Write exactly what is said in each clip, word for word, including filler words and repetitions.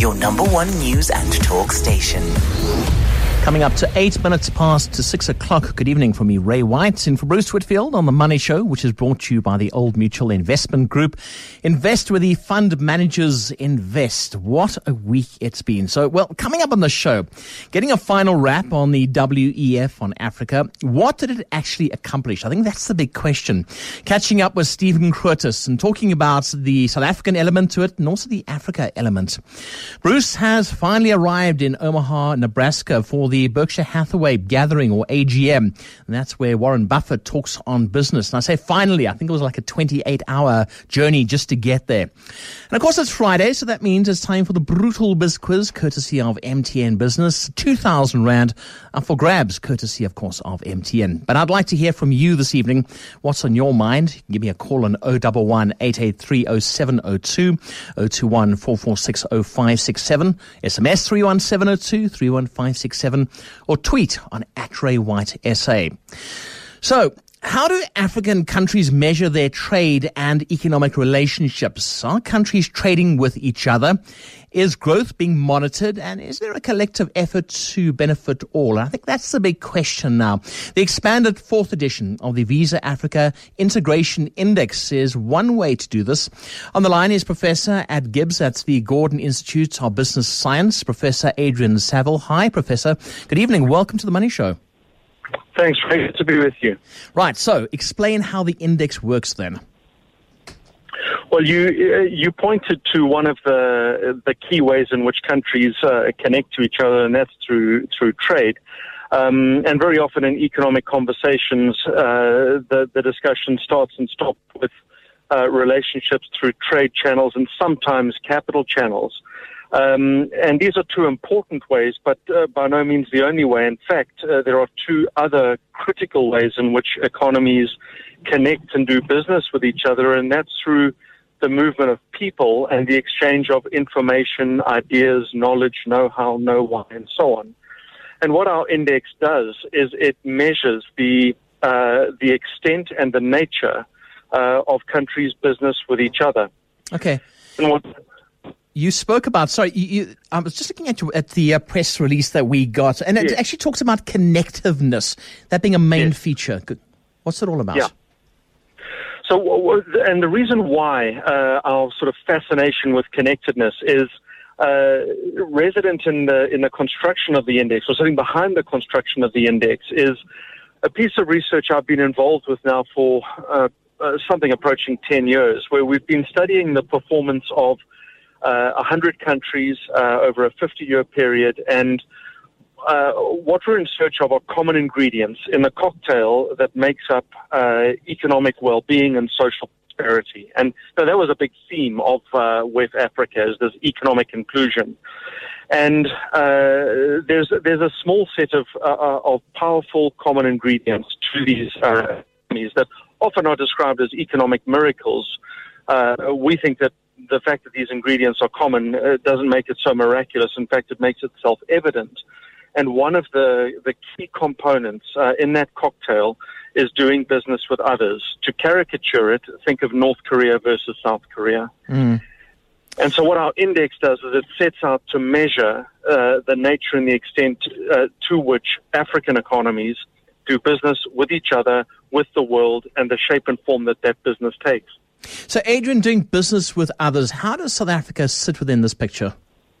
your number one news and talk station. Coming up to eight minutes past to six o'clock. Good evening from me, Ray White, in for Bruce Whitfield on The Money Show, which is brought to you by the Old Mutual Investment Group. Invest where the fund managers invest. What a week it's been. So, well, coming up on the show, getting a final wrap on the W E F on Africa. What did it actually accomplish? I think that's the big question. Catching up with Stephen Curtis and talking about the South African element to it and also the Africa element. Bruce has finally arrived in Omaha, Nebraska for the The Berkshire Hathaway Gathering, or A G M, and that's where Warren Buffett talks on business. And I say finally, I think it was like a twenty-eight hour journey just to get there. And of course it's Friday, so that means it's time for the Brutal Biz Quiz, courtesy of M T N Business. two thousand rand up for grabs, courtesy of course of M T N. But I'd like to hear from you this evening. What's on your mind? You can give me a call on oh one one, eight eight three, oh seven oh two, oh two one, four four six, oh five six seven, S M S three one seven oh two, three one five six seven, or tweet on at Ray White S A. So, how do African countries measure their trade and economic relationships? Are countries trading with each other? Is growth being monitored? And is there a collective effort to benefit all? And I think that's the big question now. The expanded fourth edition of the Visa Africa Integration Index is one way to do this. On the line is Professor at Gibbs at the Gordon Institute of Business Science, Professor Adrian Saville. Hi, Professor. Good evening. Welcome to The Money Show. Thanks, Ray. Good to be with you. Right. So, explain how the index works then. Well, you uh, you pointed to one of the the key ways in which countries uh, connect to each other, and that's through through trade. Um, and very often in economic conversations, uh, the the discussion starts and stops with uh, relationships through trade channels and sometimes capital channels. Um, and these are two important ways, but uh, by no means the only way. In fact, uh, there are two other critical ways in which economies connect and do business with each other, and that's through the movement of people and the exchange of information, ideas, knowledge, know-how, know-why, and so on. And what our index does is it measures the uh, the extent and the nature uh, of countries' business with each other. Okay. And what You spoke about, sorry, you, you, I was just looking at, you, at the uh, press release that we got, and it yes. actually talks about connectiveness, that being a main yes. feature. What's it all about? Yeah. So, and the reason why uh, our sort of fascination with connectedness is uh, resident in the in the construction of the index, or sitting behind the construction of the index, is a piece of research I've been involved with now for uh, uh, something approaching ten years, where we've been studying the performance of uh, one hundred countries uh, over a fifty-year period, and Uh, what we're in search of are common ingredients in the cocktail that makes up uh, economic well-being and social prosperity. And so that was a big theme of uh, West Africa, is this economic inclusion. And uh, there's there's a small set of uh, of powerful common ingredients to these uh, economies that often are described as economic miracles. Uh, we think that the fact that these ingredients are common uh, doesn't make it so miraculous. In fact, it makes it self-evident. And one of the, the key components uh, in that cocktail is doing business with others. To caricature it, think of North Korea versus South Korea. Mm. And so what our index does is it sets out to measure uh, the nature and the extent uh, to which African economies do business with each other, with the world, and the shape and form that that business takes. So, Adrian, doing business with others, how does South Africa sit within this picture?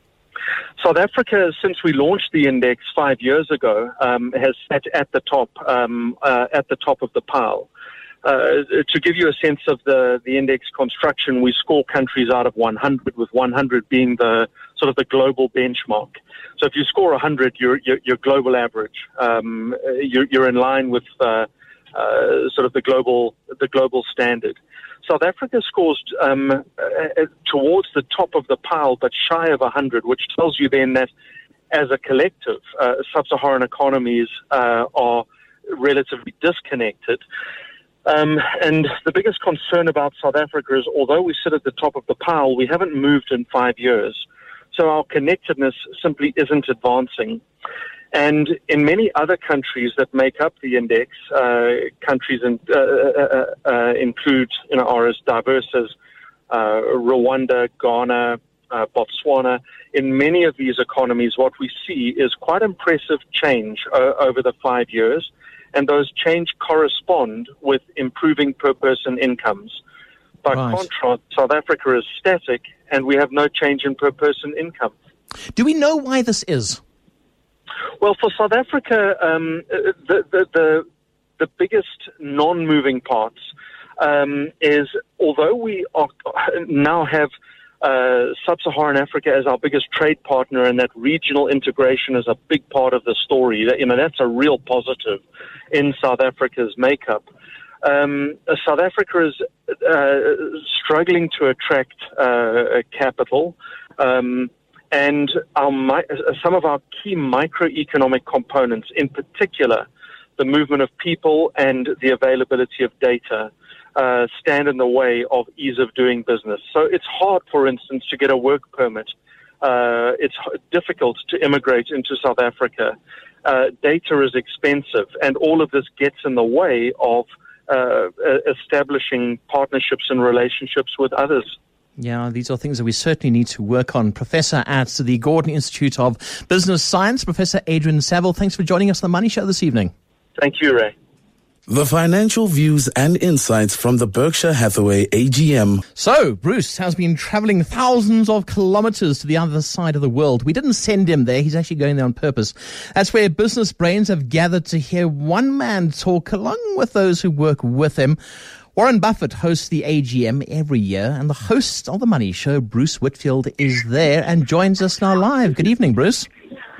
South Africa, since we launched the index five years ago, um, has sat at the top, um, uh, at the top of the pile. Uh, to give you a sense of the, the index construction, we score countries out of one hundred, with one hundred being the sort of the global benchmark. So if you score one hundred, you're, you're, you're global average. Um, you're, you're in line with uh, uh, sort of the global the global standard. South Africa scores um, uh, towards the top of the pile, but shy of one hundred, which tells you then that as a collective, uh, sub-Saharan economies uh, are relatively disconnected. Um, and the biggest concern about South Africa is, although we sit at the top of the pile, we haven't moved in five years. So our connectedness simply isn't advancing. And in many other countries that make up the index, uh, countries in, uh, uh, uh, include, you know, are as diverse as uh, Rwanda, Ghana, uh, Botswana. In many of these economies, what we see is quite impressive change uh, over the five years, and those change correspond with improving per-person incomes. By Right. contrast, South Africa is static, and we have no change in per-person income. Do we know why this is? Well, for South Africa, um, the, the the the biggest non-moving parts um, is, although we are, now have uh, Sub-Saharan Africa as our biggest trade partner, and that regional integration is a big part of the story. You know, that's a real positive in South Africa's makeup. Um, South Africa is uh, struggling to attract uh, capital. Um, And our, mi- some of our key microeconomic components, in particular, the movement of people and the availability of data, uh, stand in the way of ease of doing business. So it's hard, for instance, to get a work permit. Uh, it's h- difficult to immigrate into South Africa. Uh, data is expensive, and all of this gets in the way of uh, establishing partnerships and relationships with others. Yeah, these are things that we certainly need to work on. Professor at the Gordon Institute of Business Science, Professor Adrian Saville, thanks for joining us on the Money Show this evening. Thank you, Ray. The financial views and insights from the Berkshire Hathaway A G M. So, Bruce has been traveling thousands of kilometers to the other side of the world. We didn't send him there. He's actually going there on purpose. That's where business brains have gathered to hear one man talk along with those who work with him. Warren Buffett hosts the A G M every year, and the host of the Money Show, Bruce Whitfield, is there and joins us now live. Good evening, Bruce.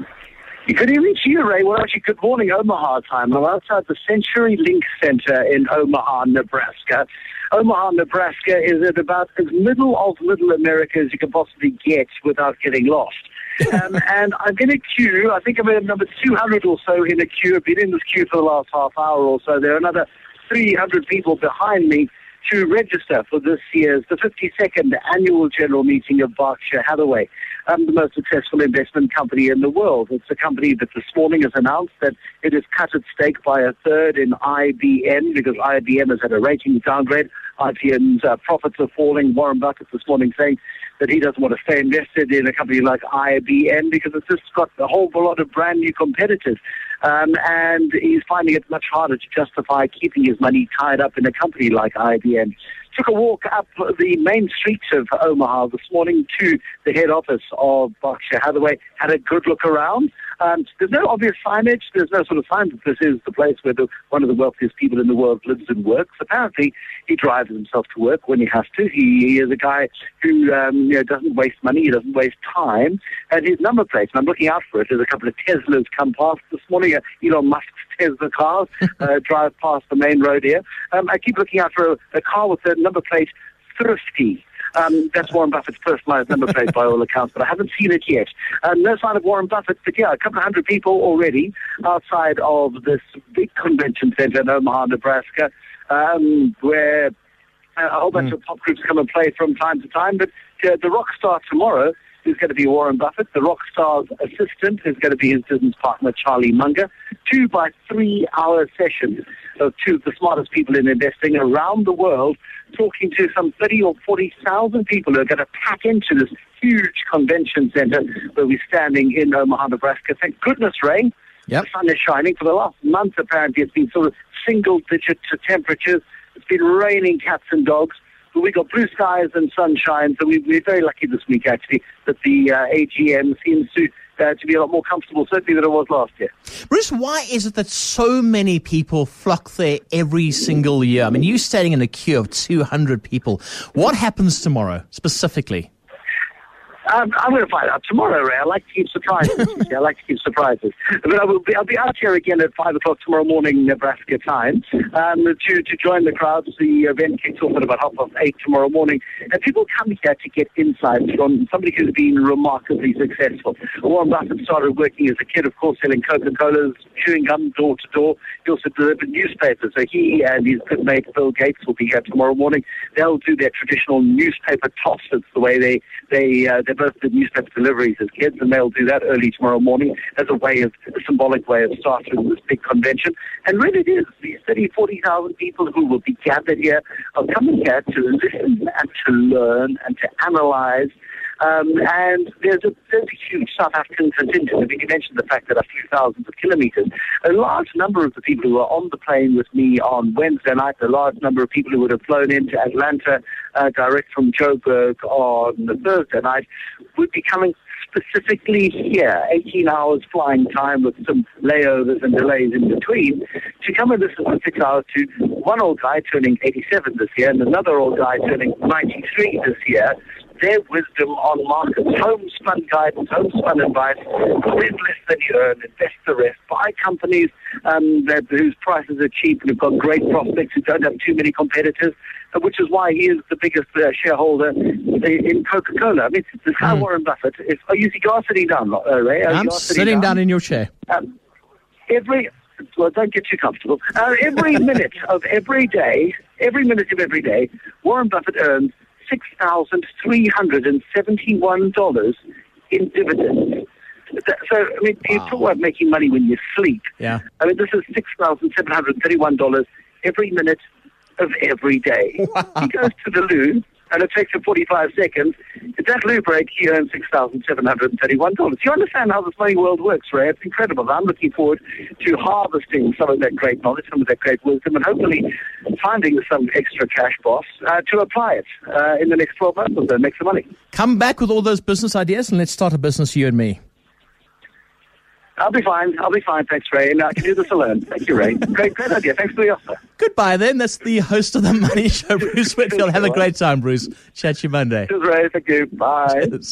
Good evening to you, Ray. Well, actually, good morning, Omaha time. I'm outside the Century Link Center in Omaha, Nebraska. Omaha, Nebraska is at about as middle of middle America as you can possibly get without getting lost. um, and I'm in a queue. I think I'm at number two hundred or so in a queue. I've been in this queue for the last half hour or so. There are another three hundred people behind me to register for this year's, the fifty-second annual general meeting of Berkshire Hathaway, um, the most successful investment company in the world. It's a company that this morning has announced that it has cut its stake by a third in I B M because I B M has had a rating downgrade. I B M's uh, profits are falling. Warren Buffett this morning saying that he doesn't want to stay invested in a company like I B M because it's just got a whole lot of brand new competitors. Um, and he's finding it much harder to justify keeping his money tied up in a company like I B M. Took a walk up the main streets of Omaha this morning to the head office of Berkshire Hathaway, had a good look around. Um, there's no obvious signage. There's no sort of sign that this is the place where the, one of the wealthiest people in the world lives and works. Apparently, he drives himself to work when he has to. He, he is a guy who um, you know, doesn't waste money. He doesn't waste time. And his number plate, and I'm looking out for it, there's a couple of Teslas come past this morning. Uh, Elon Musk's Tesla cars uh, drive past the main road here. Um, I keep looking out for a, a car with the number plate Thrifty. Um, that's Warren Buffett's personalized number plate by all accounts, but I haven't seen it yet. Uh, no sign of Warren Buffett, but yeah, a couple of hundred people already outside of this big convention center in Omaha, Nebraska, um, where a whole bunch mm. of pop groups come and play from time to time. But uh, the rock star tomorrow is going to be Warren Buffett. The rock star's assistant is going to be his business partner, Charlie Munger. Two by three-hour sessions of two of the smartest people in investing around the world, talking to some thirty or forty thousand people who are going to pack into this huge convention center where we're standing in Omaha, Nebraska. Thank goodness, Ray. Yep. The sun is shining. For the last month, apparently, it's been sort of single-digit temperatures. It's been raining cats and dogs. But we got blue skies and sunshine, so we, we're very lucky this week, actually, that the uh, A G M seems to uh, to be a lot more comfortable, certainly, than it was last year. Bruce, why is it that so many people flock there every single year? I mean, you're standing in a queue of two hundred people. What happens tomorrow, specifically? Um, I'm going to find out tomorrow, Ray. I like to keep surprises. I like to keep surprises. But I will be, I'll be out here again at five o'clock tomorrow morning, Nebraska time, um, to, to join the crowds. The event kicks off at about half past eight tomorrow morning. And people come here to get insights from somebody who's been remarkably successful. Warren Buffett started working as a kid, of course, selling Coca-Colas, chewing gum door to door. He also delivered newspapers. So he and his good mate Bill Gates will be here tomorrow morning. They'll do their traditional newspaper toss. It's the way they, they, uh, they both did newspaper deliveries as kids, and they'll do that early tomorrow morning as a way of, a symbolic way of starting this big convention. And really it is, these thirty, forty thousand people who will be gathered here are coming here to listen and to learn and to analyze Um, and there's a, there's a huge South African contingent. I mean, you mentioned the fact that I flew thousands of kilometers. A large number of the people who were on the plane with me on Wednesday night, a large number of people who would have flown into Atlanta uh, direct from Joburg on the Thursday night would be coming specifically here, eighteen hours flying time with some layovers and delays in between, to come and listen for six hours to one old guy turning eighty-seven this year and another old guy turning ninety-three this year. Their wisdom on markets, homespun guidance, homespun advice, spend less than you earn, invest the rest, buy companies um, that, whose prices are cheap and have got great prospects, who don't have too many competitors, uh, which is why he is the biggest uh, shareholder in Coca-Cola. I mean, this guy mm. Warren Buffett, is, are you, you are sitting down, uh, Ray? Are I'm you sitting, sitting down? down in your chair. Um, every... Well, don't get too comfortable. Uh, every minute of every day, every minute of every day, Warren Buffett earns six thousand three hundred seventy-one dollars in dividends. So, I mean, wow. You talk about making money when you sleep. Yeah. I mean, this is six thousand seven hundred thirty-one dollars every minute of every day. Wow. He goes to the loo, and it takes him forty-five seconds. At that loo break, he earns six thousand seven hundred thirty-one dollars. You understand how this money world works, Ray? It's incredible. I'm looking forward to harvesting some of that great knowledge, some of that great wisdom, and hopefully finding some extra cash, boss, uh, to apply it uh, in the next twelve months or so, make some money. Come back with all those business ideas and let's start a business, you and me. I'll be fine. I'll be fine. Thanks, Ray. And I can do this alone. Thank you, Ray. Great, great idea. Thanks for the offer. Goodbye, then. That's the host of The Money Show, Bruce Whitfield. Have a great time, Bruce. Chat you Monday. Cheers, Ray. Thank you. Bye. Cheers.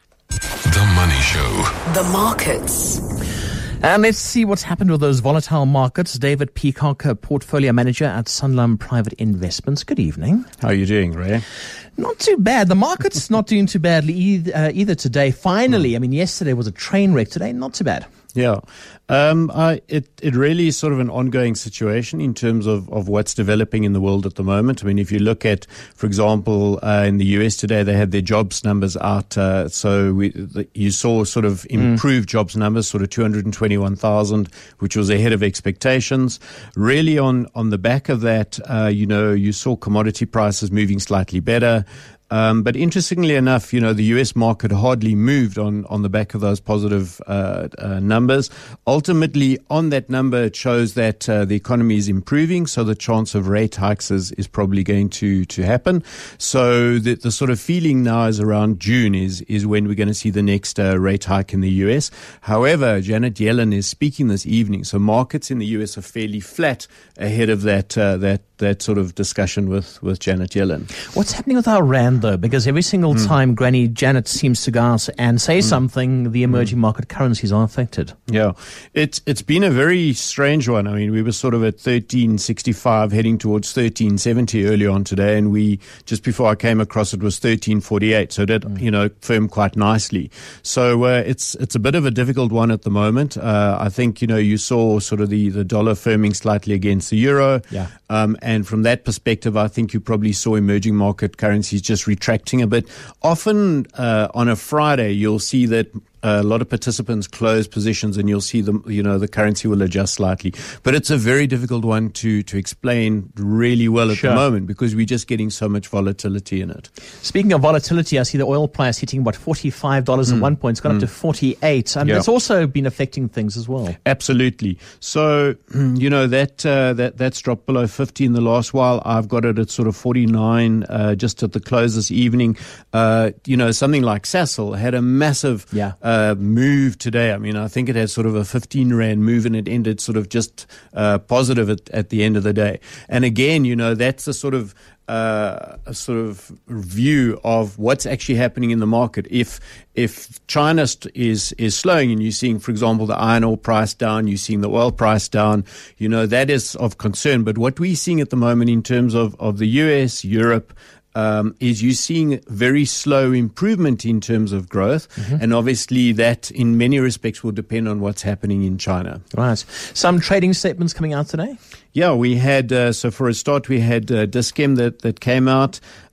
The Money Show. The markets. And let's see what's happened with those volatile markets. David Peacock, a portfolio manager at Sanlam Private Investments. Good evening. How are you doing, Ray? Not too bad. The market's not doing too badly either, uh, either today. Finally, mm. I mean, yesterday was a train wreck. Today, not too bad. Yeah. Um, I, it, it really is sort of an ongoing situation in terms of, of what's developing in the world at the moment. I mean, if you look at, for example, uh, in the U S today, they had their jobs numbers out. Uh, so we, the, you saw sort of improved mm. jobs numbers, sort of two hundred twenty-one thousand, which was ahead of expectations. Really on, on the back of that, uh, you know, you saw commodity prices moving slightly better. Um, but interestingly enough, you know, the U S market hardly moved on, on the back of those positive uh, uh, numbers. Ultimately, on that number, it shows that uh, the economy is improving, so the chance of rate hikes is, is probably going to, to happen. So the, the sort of feeling now is around June is, is when we're going to see the next uh, rate hike in the U S. However, Janet Yellen is speaking this evening, so markets in the U S are fairly flat ahead of that uh, that that sort of discussion with, with Janet Yellen. What's happening with our rand, though? Because every single mm. time Granny Janet seems to go out and say mm. something, the emerging mm. market currencies are affected. Yeah, it's it's been a very strange one. I mean, we were sort of at thirteen sixty-five, heading towards thirteen seventy early on today, and we just before I came across it was thirteen forty-eight. So that mm. you know firmed quite nicely. So uh, it's it's a bit of a difficult one at the moment. Uh, I think you know you saw sort of the, the dollar firming slightly against the euro. Yeah. Um, and from that perspective, I think you probably saw emerging market currencies just retracting a bit. Often uh, on a Friday, you'll see that a lot of participants close positions, and you'll see them, you know, the currency will adjust slightly. But it's a very difficult one to, to explain really well at sure. the moment because we're just getting so much volatility in it. Speaking of volatility, I see the oil price hitting, what, forty-five dollars mm. at one point. It's gone mm. up to forty-eight. And yeah. It's also been affecting things as well. Absolutely. So, you know, that, uh, that that's dropped below fifty in the last while. I've got it at sort of forty-nine uh, just at the close this evening. Uh, you know, something like Sasol had a massive yeah. uh, Uh, move today. I mean, I think it had sort of a fifteen rand move, and it ended sort of just uh, positive at, at the end of the day. And again, you know, that's the sort of uh, a sort of view of what's actually happening in the market. If if China st- is is slowing, and you're seeing, for example, the iron ore price down, you're seeing the oil price down, you know, that is of concern. But what we're seeing at the moment in terms of, of the U S, Europe, Um, is you're seeing very slow improvement in terms of growth. Mm-hmm. And obviously that in many respects will depend on what's happening in China. Right. Some trading statements coming out today? Yeah, we had, uh, so for a start, we had uh, Dis-Chem that, that came out.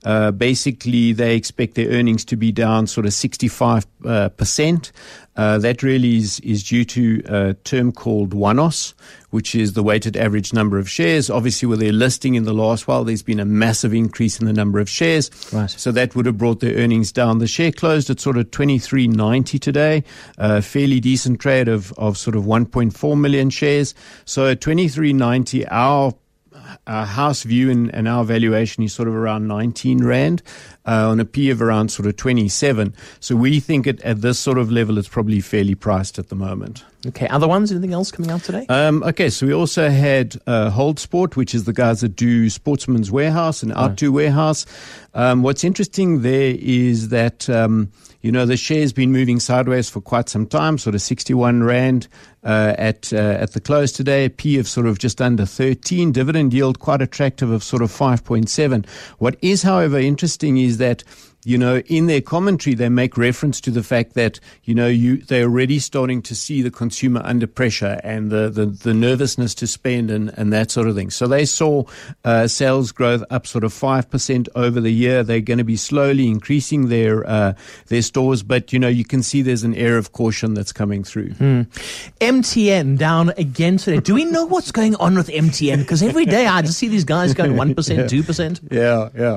Uh, basically, they expect their earnings to be down sort of sixty-five percent. Uh, that really is, is due to a term called WANOS, which is the weighted average number of shares. Obviously, with their listing in the last while, there's been a massive increase in the number of shares. Right. So that would have brought their earnings down. The share closed at sort of twenty-three ninety today, a fairly decent trade of, of sort of one point four million shares. So at twenty-three ninety, our Our house view and, and our valuation is sort of around nineteen rand uh, on a P of around sort of twenty-seven. So we think it, at this sort of level, it's probably fairly priced at the moment. Okay, other ones? Anything else coming out today? Um, okay, so we also had uh, Hold Sport, which is the guys that do Sportsman's Warehouse and Out to Warehouse. Um, what's interesting there is that, um, you know, the share's been moving sideways for quite some time, sort of sixty-one rand uh, at uh, at the close today, a P of sort of just under thirteen, dividend yield quite attractive of sort of five point seven. What is, however, interesting is that, you know, in their commentary, they make reference to the fact that, you know, you they're already starting to see the consumer under pressure and the, the, the nervousness to spend and, and that sort of thing. So they saw uh, sales growth up sort of five percent over the year. They're going to be slowly increasing their uh, their stores, but, you know, you can see there's an air of caution that's coming through. Hmm. M T N down again today. Do we know what's going on with M T N? Because every day I just see these guys going one percent, yeah. two percent. Yeah, yeah.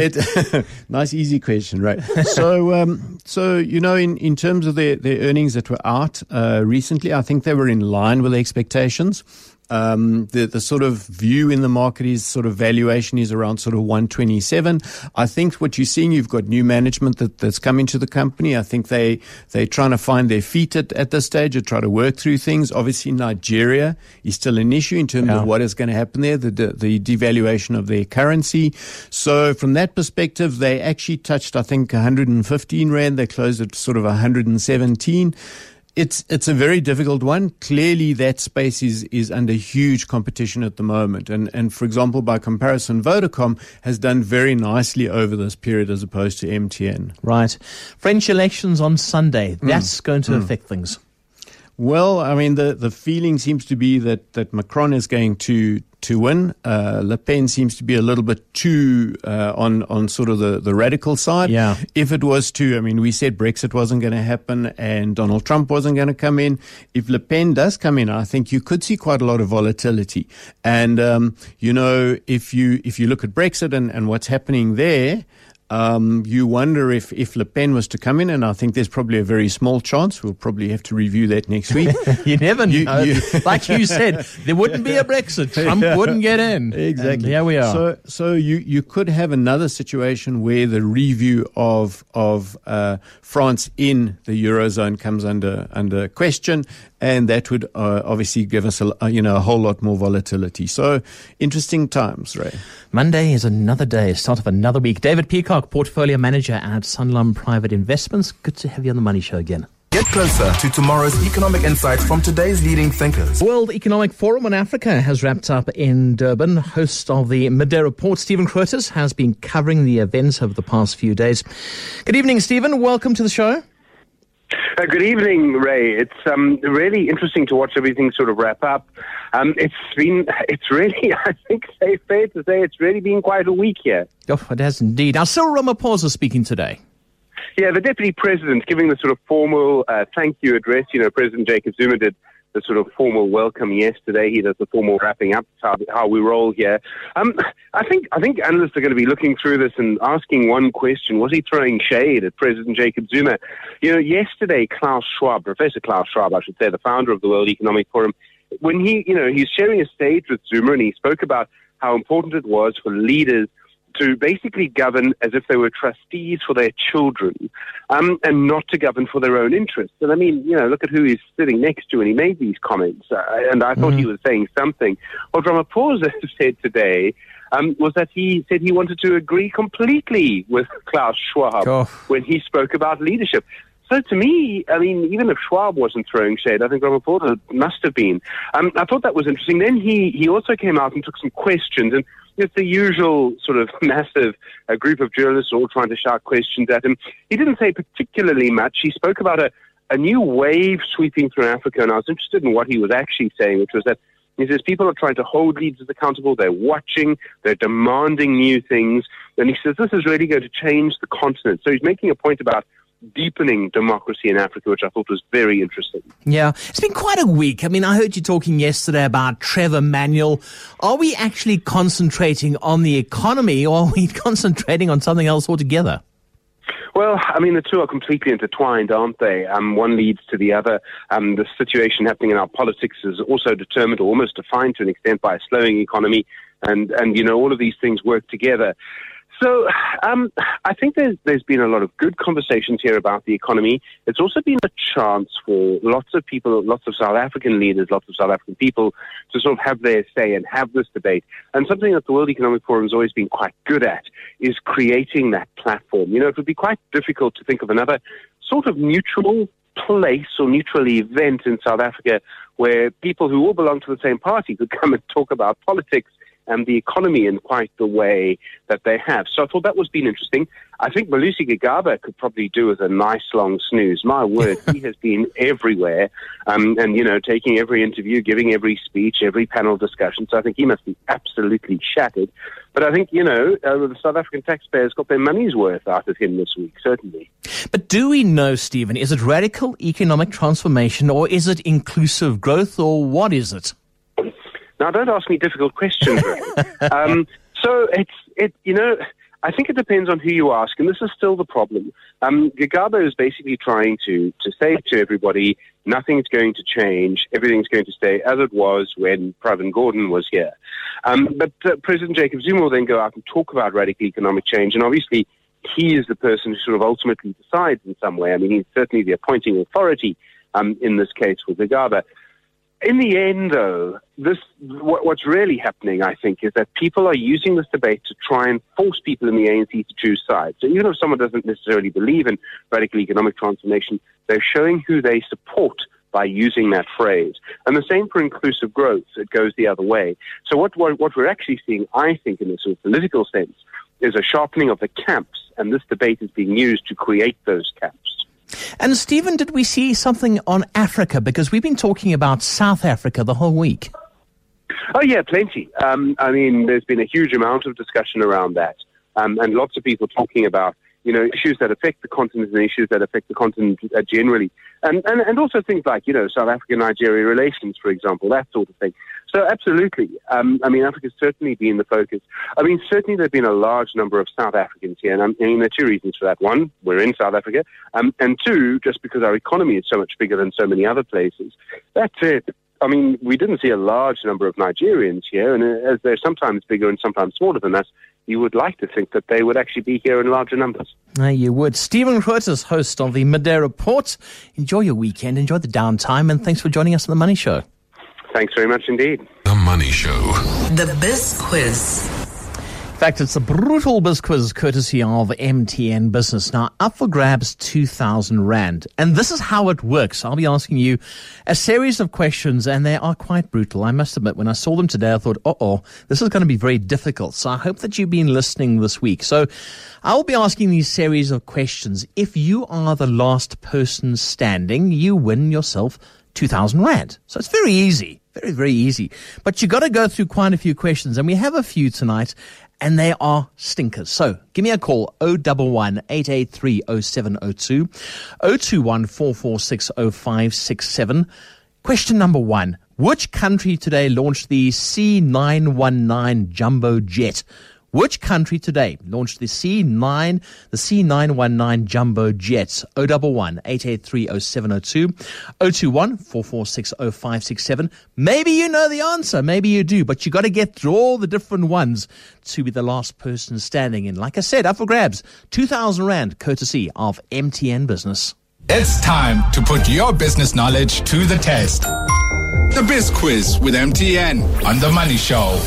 It, nice, easy question, right? So, um, so you know, in, in terms of their, their earnings that were out uh, recently, I think they were in line with expectations. Um, the, the sort of view in the market is sort of valuation is around sort of one twenty-seven. I think what you're seeing, you've got new management that, that's come into the company. I think they, they're trying to find their feet at, at this stage or try to work through things. Obviously, Nigeria is still an issue in terms yeah. of what is going to happen there, the, the, the devaluation of their currency. So from that perspective, they actually touched, I think, one hundred fifteen rand. They closed at sort of one hundred seventeen. It's it's a very difficult one. Clearly, that space is is under huge competition at the moment. And, and for example, by comparison, Vodacom has done very nicely over this period as opposed to M T N. Right. French elections on Sunday. That's mm. going to mm. affect things. Well, I mean, the, the feeling seems to be that, that Macron is going to to win. Uh, Le Pen seems to be a little bit too uh, on on sort of the, the radical side. Yeah. If it was to, I mean, we said Brexit wasn't going to happen and Donald Trump wasn't going to come in. If Le Pen does come in, I think you could see quite a lot of volatility. And um, you know, if you if you look at Brexit and, and what's happening there. Um, you wonder if, if Le Pen was to come in, and I think there's probably a very small chance. We'll probably have to review that next week. You never you, know. You, like you said, there wouldn't be a Brexit. Trump yeah. wouldn't get in. Exactly. And here we are. So, so you, you could have another situation where the review of of uh, France in the Eurozone comes under under question, and that would uh, obviously give us a, you know a whole lot more volatility. So interesting times, Ray. Monday is another day, start of another week. David Peacock, Portfolio Manager at Sanlam Private Investments. Good to have you on the Money Show again. Get closer to tomorrow's economic insights from today's leading thinkers. World Economic Forum on Africa has wrapped up in Durban. Host of the Midday Report, Stephen Crotus, has been covering the events over the past few days. Good evening, Stephen. Welcome to the show. Uh, good evening, Ray. It's um, really interesting to watch everything sort of wrap up. Um, it's been, it's really, I think, safe, fair to say, it's really been quite a week here. Oh, it has indeed. Now, Cyril Ramaphosa speaking today. Yeah, the Deputy President giving the sort of formal uh, thank you address. You know, President Jacob Zuma did the sort of formal welcome yesterday. He does the formal wrapping up. That's how, how we roll here. Um, I think I think analysts are going to be looking through this and asking one question: was he throwing shade at President Jacob Zuma? You know, yesterday, Klaus Schwab, Professor Klaus Schwab, I should say, the founder of the World Economic Forum, when he, you know, he's sharing a stage with Zuma, and he spoke about how important it was for leaders to basically govern as if they were trustees for their children, um, and not to govern for their own interests. And I mean, you know, look at who he's sitting next to, and he made these comments, uh, and I thought mm. he was saying something. What Ramaphosa said today um, was that he said he wanted to agree completely with Klaus Schwab oh. when he spoke about leadership. So to me, I mean, even if Schwab wasn't throwing shade, I think Ramaphosa must have been. Um, I thought that was interesting. Then he, he also came out and took some questions, and it's the usual sort of massive uh, group of journalists all trying to shout questions at him. He didn't say particularly much. He spoke about a, a new wave sweeping through Africa, and I was interested in what he was actually saying, which was that, He says people are trying to hold leaders accountable. They're watching. They're demanding new things. And he says this is really going to change the continent. So he's making a point about deepening democracy in Africa, which I thought was very interesting. Yeah, it's been quite a week. I mean, I heard you talking yesterday about Trevor Manuel. Are we actually concentrating on the economy, or are we concentrating on something else altogether? Well, I mean, the two are completely intertwined, aren't they? Um, one leads to the other. Um, the situation happening in our politics is also determined, or almost defined to an extent, by a slowing economy. And, and you know, all of these things work together. So um, I think there's, there's been a lot of good conversations here about the economy. It's also been a chance for lots of people, lots of South African leaders, lots of South African people to sort of have their say and have this debate. And something that the World Economic Forum has always been quite good at is creating that platform. You know, it would be quite difficult to think of another sort of neutral place or neutral event in South Africa where people who all belong to the same party could come and talk about politics and the economy in quite the way that they have. So I thought that was been interesting. I think Malusi Gigaba could probably do with a nice long snooze. My word, he has been everywhere um, and, you know, taking every interview, giving every speech, every panel discussion. So I think he must be absolutely shattered. But I think, you know, uh, the South African taxpayers got their money's worth out of him this week, certainly. But do we know, Stephen, is it radical economic transformation, or is it inclusive growth, or what is it? Now, don't ask me difficult questions, Ray. um, so it's, it, you know, I think it depends on who you ask, and this is still the problem. Um, Gigaba is basically trying to, to say to everybody, nothing's going to change, everything's going to stay as it was when Pravin Gordhan was here. Um, but uh, President Jacob Zuma will then go out and talk about radical economic change, and obviously he is the person who sort of ultimately decides in some way. I mean, he's certainly the appointing authority um, in this case with Gigaba. In the end, though, this what, what's really happening, I think, is that people are using this debate to try and force people in the A N C to choose sides. So even if someone doesn't necessarily believe in radical economic transformation, they're showing who they support by using that phrase. And the same for inclusive growth. It goes the other way. So what, what, what we're actually seeing, I think, in a sort of political sense, is a sharpening of the camps, and this debate is being used to create those camps. And Stephen, did we see something on Africa? Because we've been talking about South Africa the whole week. Oh, yeah, plenty. Um, I mean, there's been a huge amount of discussion around that. Um, and lots of people talking about, you know, issues that affect the continent and issues that affect the continent uh, generally. And, and, and also things like, you know, South African-Nigeria relations, for example, that sort of thing. So absolutely. Um, I mean, Africa's certainly been the focus. I mean, certainly there have been a large number of South Africans here. And I mean, there are two reasons for that. One, we're in South Africa. Um, and two, just because our economy is so much bigger than so many other places. That's it. I mean, we didn't see a large number of Nigerians here. And as they're sometimes bigger and sometimes smaller than us, you would like to think that they would actually be here in larger numbers. Uh, you would. Stephen Grootes, host of the Midday Report. Enjoy your weekend, enjoy the downtime, and thanks for joining us on The Money Show. Thanks very much indeed. The Money Show. The Biz Quiz. In fact, it's a brutal Biz Quiz courtesy of M T N Business. Now, up for grabs two thousand rand. And this is how it works. I'll be asking you a series of questions, and they are quite brutal. I must admit, when I saw them today, I thought, uh-oh, this is going to be very difficult. So I hope that you've been listening this week. So I'll be asking these series of questions. If you are the last person standing, you win yourself two thousand rand. So it's very easy. Very, very easy. But you got to go through quite a few questions, and we have a few tonight, and they are stinkers. So give me a call, oh one one, eight eight three, oh seven oh two, oh two one, four four six, oh five six seven. Question number one. Which country today launched the C nine one nine jumbo jet? Which country today launched the C nine, the C nine one nine jumbo jets? oh one one, eight eight three, oh seven oh two, oh two one, four four six, oh five six seven. Maybe you know the answer, maybe you do, but you got to get through all the different ones to be the last person standing in. Like I said, up for grabs, two thousand rand, courtesy of M T N Business. It's time to put your business knowledge to the test. The Biz Quiz with M T N on The Money Show.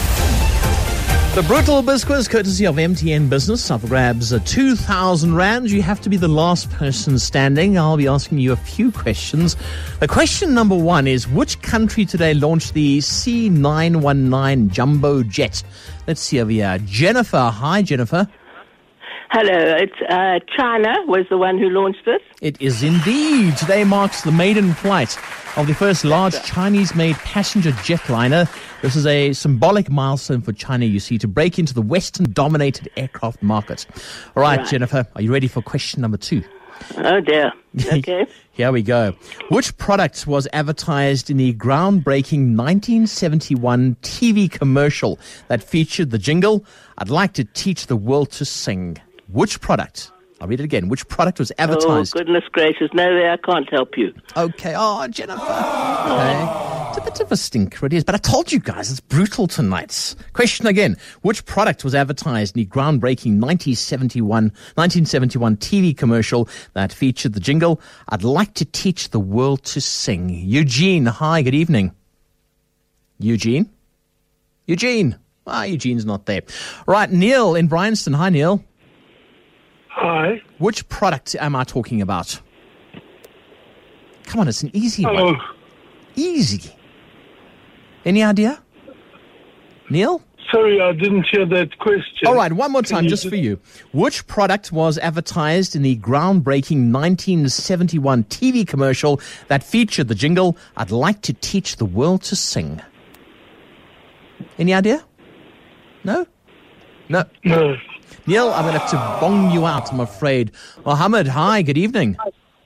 The brutal Biz Quiz, courtesy of M T N Business, up for grabs uh, two thousand rand. You have to be the last person standing. I'll be asking you a few questions. The question number one is, which country today launched the C nine one nine jumbo jet? Let's see over here. Jennifer. Hi, Jennifer. Hello, it's uh, China was the one who launched it. It is indeed. Today marks the maiden flight of the first large Chinese-made passenger jetliner. This is a symbolic milestone for China, you see, to break into the Western-dominated aircraft market. All right, right, Jennifer, are you ready for question number two? Oh, dear. Okay. Here we go. Which product was advertised in the groundbreaking nineteen seventy-one T V commercial that featured the jingle, "I'd like to teach the world to sing"? Which product? I'll read it again. Which product was advertised? Oh, goodness gracious. No, there, I can't help you. Okay. Oh, Jennifer. Okay. It's a bit of a stinker, it is. But I told you guys, it's brutal tonight. Question again. Which product was advertised in the groundbreaking nineteen seventy-one, nineteen seventy-one T V commercial that featured the jingle, "I'd like to teach the world to sing"? Eugene, hi, good evening. Eugene? Eugene. Ah, Eugene's not there. Right, Neil in Bryanston. Hi, Neil. Hi. Which product am I talking about? Come on, it's an easy oh. one. Easy. Any idea? Neil? Sorry, I didn't hear that question. All right, one more time, just for you. Which product was advertised in the groundbreaking nineteen seventy-one T V commercial that featured the jingle, "I'd like to teach the world to sing"? Any idea? No? No. No. Neil, I'm going to have to bong you out, I'm afraid. Mohammed, hi, good evening.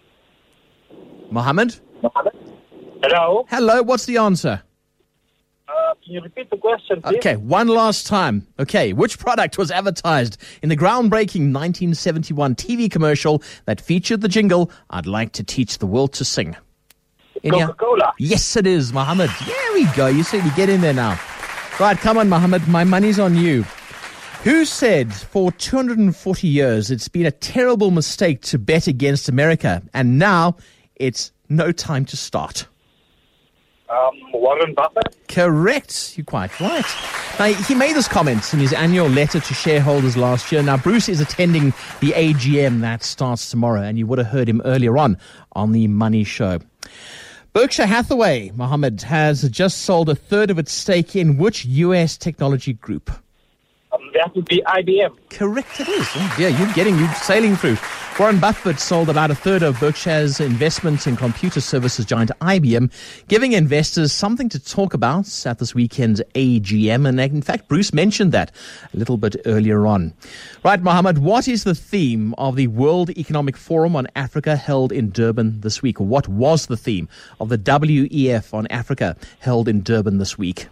Mohammed? Hello? Hello, what's the answer? Uh, can you repeat the question, please? Okay, one last time. Okay, which product was advertised in the groundbreaking nineteen seventy-one T V commercial that featured the jingle, "I'd like to teach the world to sing"? Coca-Cola. Yes, it is, Mohammed. There we go. You see, we get in there now. Right, come on, Mohammed. My money's on you. Who said for two hundred forty years it's been a terrible mistake to bet against America, and now it's no time to start? Um, Warren Buffett? Correct. You're quite right. Now, he made this comment in his annual letter to shareholders last year. Now, Bruce is attending the A G M that starts tomorrow, and you would have heard him earlier on on the Money Show. Berkshire Hathaway, Mohammed, has just sold a third of its stake in which U S technology group? Um, that would be I B M. Correct it is. Oh dear, you're getting, you're sailing through. Warren Buffett sold about a third of Berkshire's investments in computer services giant I B M, giving investors something to talk about at this weekend's A G M. And in fact, Bruce mentioned that a little bit earlier on. Right, Mohammed, what is the theme of the World Economic Forum on Africa held in Durban this week? Or what was the theme of the W E F on Africa held in Durban this week?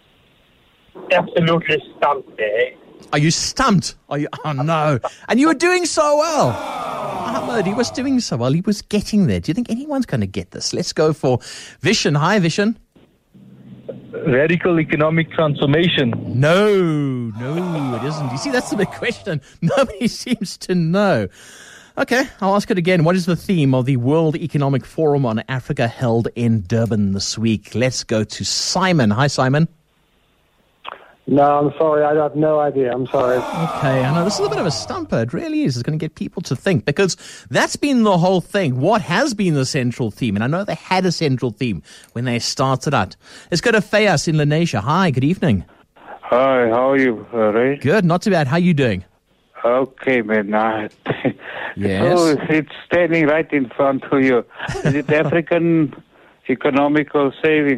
Absolutely stumped there. Are you stumped? Are you? Oh, no. And you were doing so well. Mohammed, he was doing so well. He was getting there. Do you think anyone's going to get this? Let's go for Vishen. Hi, Vishen. Radical economic transformation. No, no, it isn't. You see, that's the big question. Nobody seems to know. Okay, I'll ask it again. What is the theme of the World Economic Forum on Africa held in Durban this week? Let's go to Simon. Hi, Simon. No, I'm sorry. I have no idea. I'm sorry. Okay, I know this is a bit of a stumper. It really is. It's going to get people to think, because that's been the whole thing. What has been the central theme? And I know they had a central theme when they started out. Let's go to Fayas in Lenasia. Hi, good evening. Hi, how are you, uh, Ray? Good, not too bad. How are you doing? Okay, man. Uh, yes. So it's standing right in front of you. Is it African economical saving?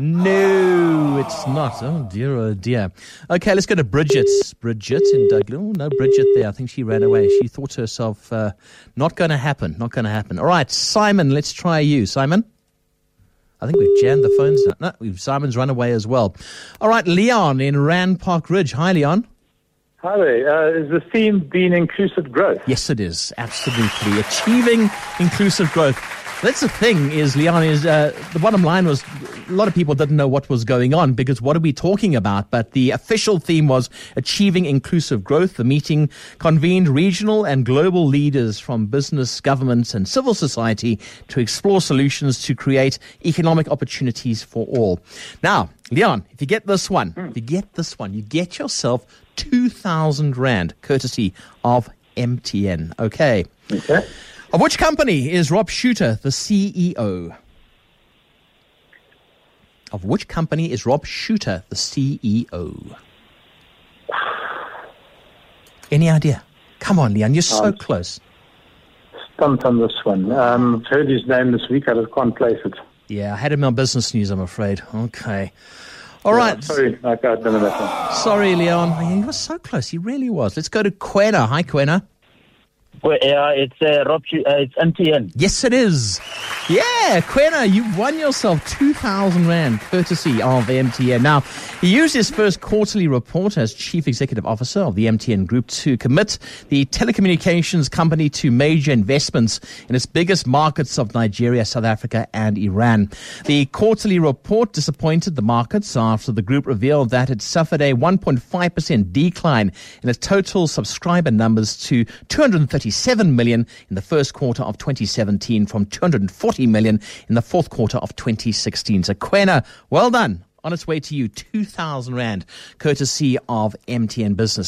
No, it's not. Oh, dear, oh, dear. Okay, let's go to Bridget. Bridget in Douglas. Oh, no, Bridget there. I think she ran away. She thought to herself, uh, not going to happen, not going to happen. All right, Simon, let's try you. Simon? I think we've jammed the phones. No, we've, Simon's run away as well. All right, Leon in Rand Park Ridge. Hi, Leon. Hi there. Uh, is the theme being inclusive growth? Yes, it is. Absolutely. Achieving inclusive growth. That's the thing is, Leon, is uh, the bottom line was a lot of people didn't know what was going on, because what are we talking about? But the official theme was achieving inclusive growth. The meeting convened regional and global leaders from business, governments and civil society to explore solutions to create economic opportunities for all. Now, Leon, if you get this one, mm. if you get this one, you get yourself two thousand rand courtesy of M T N. Okay. Okay. Of which company is Rob Shuter the C E O? Of which company is Rob Shuter the C E O? Any idea? Come on, Leon, you're so Um, close. Stumped on this one. Um, I've heard his name this week. I just can't place it. Yeah, I had him on Business News, I'm afraid. Okay. All Yeah, right. Sorry, I can't remember that one. Sorry, Leon. He was so close. He really was. Let's go to Quena. Hi, Quena. Well, uh, it's uh, Rob, uh, it's M T N. Yes, it is. Yeah, Quena, you've won yourself two thousand rand courtesy of M T N. Now, he used his first quarterly report as Chief Executive Officer of the M T N Group to commit the telecommunications company to major investments in its biggest markets of Nigeria, South Africa, and Iran. The quarterly report disappointed the markets after the group revealed that it suffered a one point five percent decline in its total subscriber numbers to two hundred thirty-seven million in the first quarter of twenty seventeen from two hundred forty million in the fourth quarter of twenty sixteen. So Quena, well done. On its way to you, two thousand rand, courtesy of M T N Business.